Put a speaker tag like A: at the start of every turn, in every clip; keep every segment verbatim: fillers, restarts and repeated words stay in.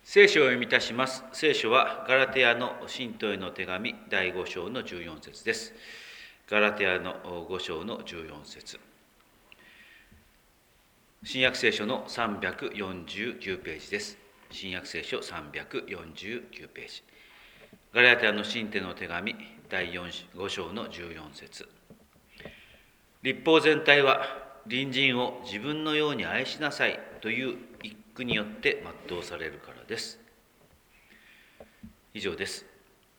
A: 聖書を読みいたします。聖書はガラテヤの信徒への手紙だいご章のじゅうよん節です。ガラテヤのご章のじゅうよん節。新約聖書のさんびゃくよんじゅうきゅうページです。新約聖書さんびゃくよんじゅうきゅうページ。ガラテヤの信徒への手紙だいご章のじゅうよん節。律法全体は隣人を自分のように愛しなさいという一句によって全うされるからです。以上です。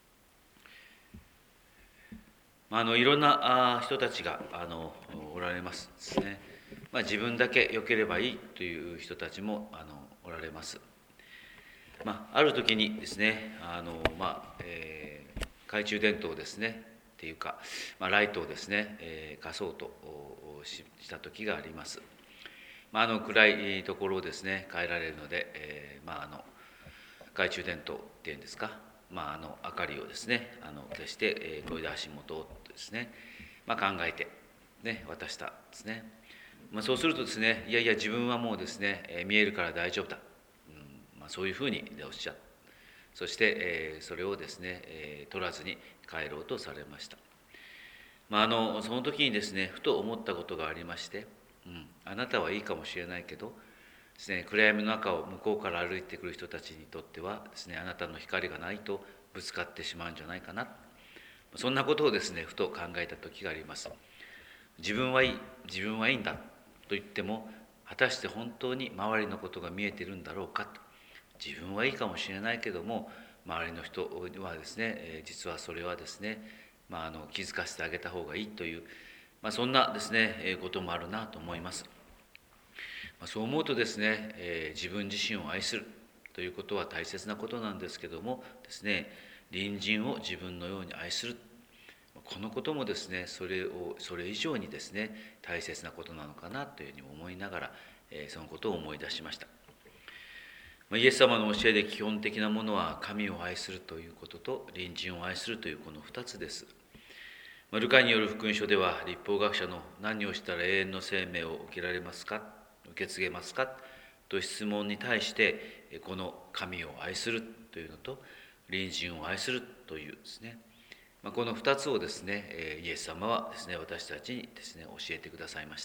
A: あのいろんな人たちがあのおられますですね。まあ、自分だけ良ければいいという人たちもあのおられます。まあ、ある時にですね、あのまあえー、懐中電灯をですねっていうか、まあ、ライトをですね、えー、貸そうとした時があります。まあ、あの暗いところをですね変えられるので、えーまあ、あの懐中電灯っていうんですか、まあ、あの明かりをですねあの消して、えー、これで足元をですね、まあ、考えて、ね、渡したんですね。まあ、そうするとですね、いやいや自分はもうですね、えー、見えるから大丈夫だ、うんまあ、そういうふうにおっしゃる。そして、えー、それをですね、えー、取らずに帰ろうとされました。まあ、あのその時にですねふと思ったことがありまして、うん、あなたはいいかもしれないけどですね、暗闇の中を向こうから歩いてくる人たちにとってはですね、あなたの光がないとぶつかってしまうんじゃないかな、そんなことをですねふと考えた時があります。自分はいい自分はいいんだと言っても果たして本当に周りのことが見えているんだろうかと。自分はいいかもしれないけども周りの人はですね実はそれはですね、まあ、あの気づかせてあげた方がいいという、まあ、そんなですねこともあるなと思います。そう思うとですね、えー、自分自身を愛するということは大切なことなんですけどもですね、隣人を自分のように愛する、このこともですね、それをそれ以上にですね、大切なことなのかなというふうに思いながら、えー、そのことを思い出しました。イエス様の教えで基本的なものは神を愛するということと隣人を愛するというこのふたつです。ルカによる福音書では律法学者の何をしたら永遠の生命を受けられますか、受け継げますかと質問に対してこの神を愛するというのと隣人を愛するというですね、このふたつをですねイエス様はですね私たちにですね教えてくださいました。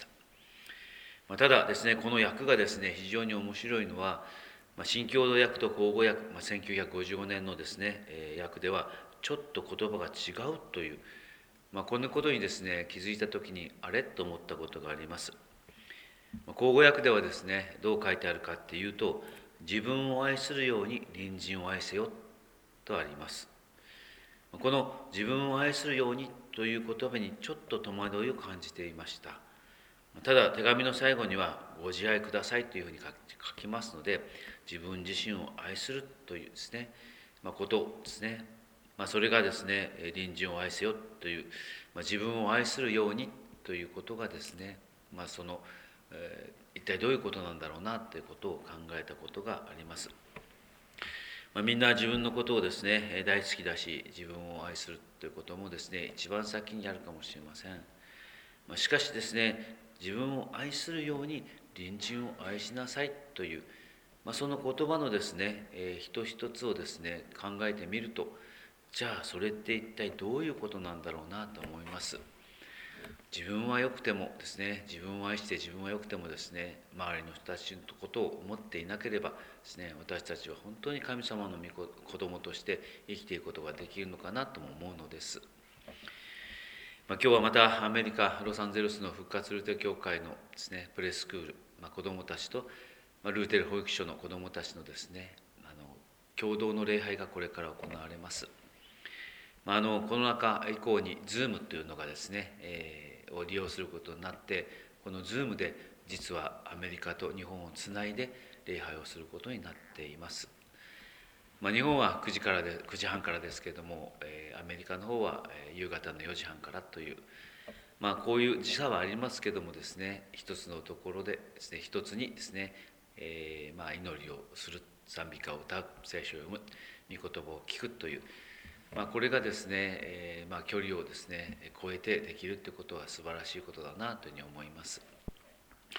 A: ただですねこの訳がですね非常に面白いのは新共同訳と口語訳、せんきゅうひゃくごじゅうごねんのですね訳ではちょっと言葉が違うという、まあ、このことにですね気づいた時にあれと思ったことがあります。口語訳ではですねどう書いてあるかっていうと、自分を愛するように隣人を愛せよとあります。この自分を愛するようにという言葉にちょっと戸惑いを感じていました。ただ手紙の最後にはご自愛くださいというふうに書きますので、自分自身を愛するというですね、まあ、ことですね、まあ、それがですね隣人を愛せよという、まあ、自分を愛するようにということがですね、まあ、その、えー、一体どういうことなんだろうなということを考えたことがあります。まあ、みんな自分のことをですね大好きだし、自分を愛するということもですね一番先にあるかもしれません。まあ、しかしですね自分を愛するように隣人を愛しなさいという、まあ、その言葉のですね、えー、一一つをですね考えてみると、じゃあそれって一体どういうことなんだろうなと思います。自分は良くてもですね、自分を愛して自分は良くてもですね、周りの人たちのことを思っていなければですね、私たちは本当に神様の御子供として生きていくことができるのかなとも思うのです。まあ、今日はまたアメリカ・ロサンゼルスの復活ルーテル教会のですね、プレスクール、まあ、子どもたちと、まあ、ルーテル保育所の子どもたちのですね、あの共同の礼拝がこれから行われます。まあ、あのコロナ禍以降に Zoom というのがですね、えーを利用することになって、この Zoom で実はアメリカと日本をつないで礼拝をすることになっています。まあ、日本はくじからでくじはんからですけれども、えー、アメリカの方は夕方のよじはんからという、まあ、こういう時差はありますけどもですね、一つのところでですね一つにですね、えーまあ、祈りをする、賛美歌を歌う、聖書を読む、御言葉を聞くという、まあ、これがですね、えーまあ、距離をですね超えてできるということは素晴らしいことだなというふうに思います。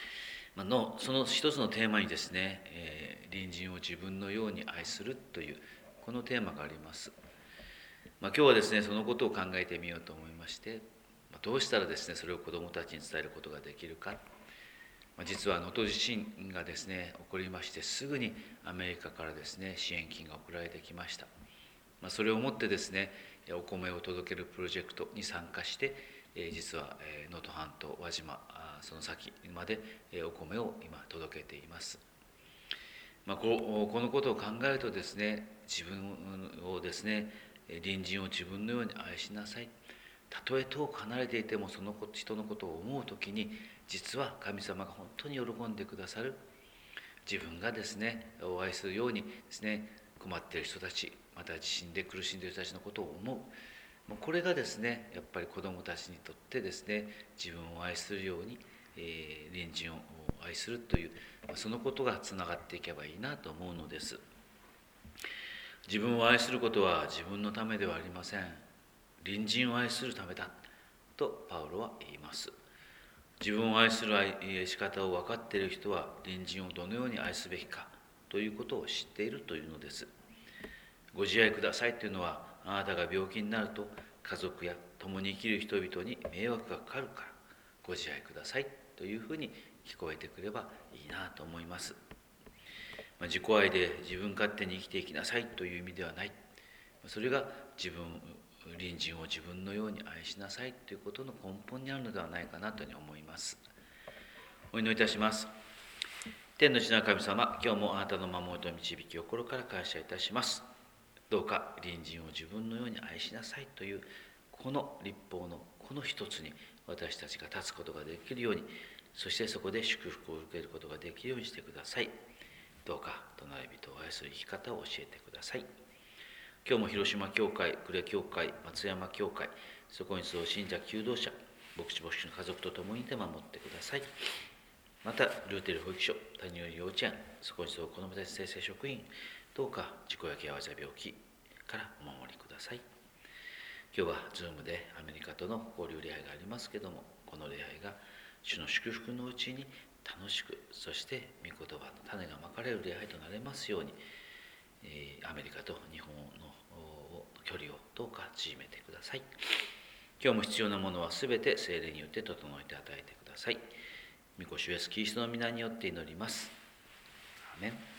A: まあのその一つのテーマにですね、えー隣人を自分のように愛するというこのテーマがあります。まあ、今日はですねそのことを考えてみようと思いまして、まあ、どうしたらですねそれを子どもたちに伝えることができるか、まあ、実は能登地震がですね起こりましてすぐにアメリカからですね支援金が送られてきました。まあ、それをもってですねお米を届けるプロジェクトに参加して、えー、実は能登半島輪島その先までお米を今届けています。まあ、ここのことを考えるとですね自分をですね隣人を自分のように愛しなさい、たとえ遠く離れていてもその人のことを思う時に実は神様が本当に喜んでくださる、自分がですねお愛するようにですね困っている人たち、また地震で苦しんでいる人たちのことを思う、これがですねやっぱり子どもたちにとってですね自分を愛するように、えー、隣人を愛するというそのことがつながっていけばいいなと思うのです。自分を愛することは自分のためではありません。隣人を愛するためだとパウロは言います。自分を愛する愛し方を分かっている人は隣人をどのように愛すべきかということを知っているというのです。ご自愛くださいというのはあなたが病気になると家族や共に生きる人々に迷惑がかかるからご自愛くださいというふうに聞こえてくればいいなと思います。まあ、自己愛で自分勝手に生きていきなさいという意味ではない。それが自分、隣人を自分のように愛しなさいということの根本にあるのではないかなと思います。お祈りいたします。天の地の神様、今日もあなたの守りと導きを心から感謝いたします。どうか隣人を自分のように愛しなさいというこの律法のこの一つに私たちが立つことができるように、そしてそこで祝福を受けることができるようにしてください。どうか隣人を愛する生き方を教えてください。今日も広島教会、呉教会、松山教会、そこに住む信者求道者、牧師牧師の家族と共にいて守ってください。またルーテル保育所、谷寄幼稚園、そこに住む子どもたち先生職員、どうか事故や怪我や病気からお守りください。今日は Zoom でアメリカとの交流礼拝がありますけども、この礼拝が主の祝福のうちに楽しく、そして御言葉の種がまかれる礼拝となれますように、えー、アメリカと日本の距離をどうか縮めてください。今日も必要なものはすべて聖霊によって整えて与えてください。御子主イエスキリストの皆によって祈ります。アーメン。